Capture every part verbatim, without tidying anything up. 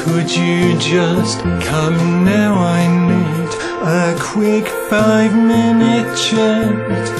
Could you just come now? I need a quick five minute chat.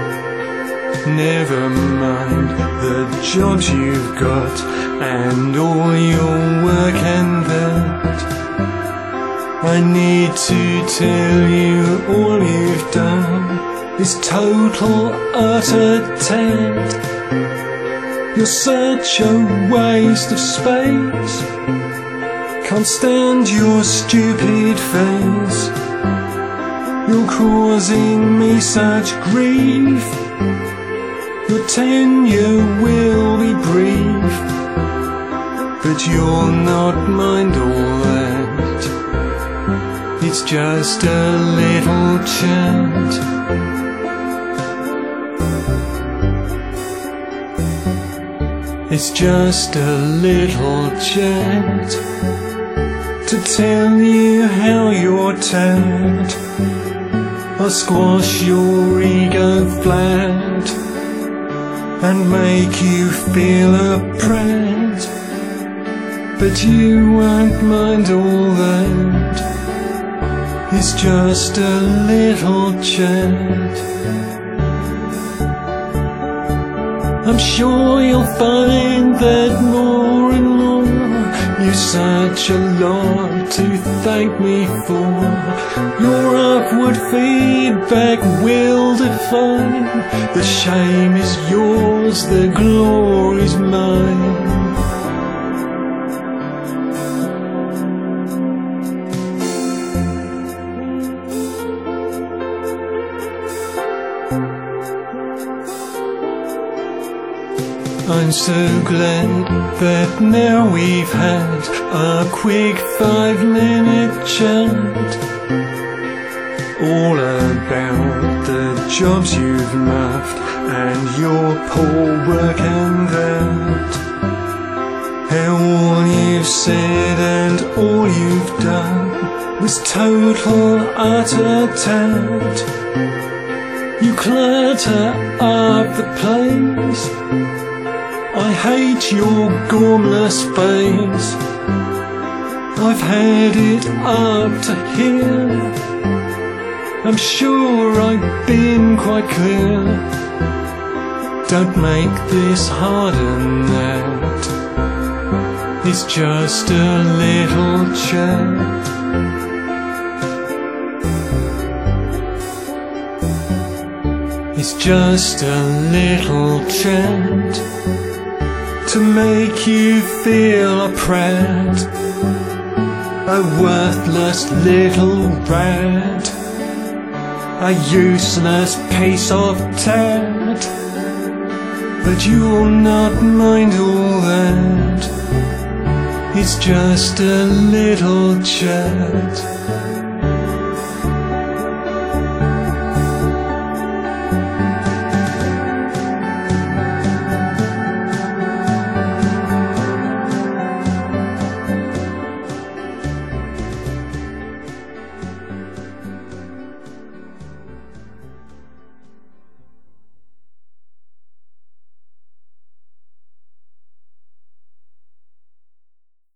Never mind the jobs you've got and all your work and that. I need to tell you all you've done is total utter tat. You're such a waste of space. Can't stand your stupid face. You're causing me such grief. Your tenure will be brief, but you'll not mind all that. It's just a little chat. It's just a little chat to tell you how you're tad. I'll squash your ego flat and make you feel a prat, but you won't mind all that. It's just a little chat. I'm sure you'll find that more and more you've such a lot to thank me for. Your upward feedback will define. The shame is yours, the glory's mine. I'm so glad that now we've had a quick five minute chat, all about the jobs you've muffed and your poor work and that. How all you've said and all you've done was total utter tat. You clutter up the place. I hate your gormless face. I've had it up to here. I'm sure I've been quite clear. Don't make this harder than that. It's just a little chat. It's just a little chat to make you feel a prat, a worthless little rat, a useless piece of tat, but you'll not mind all that. It's just a little chat.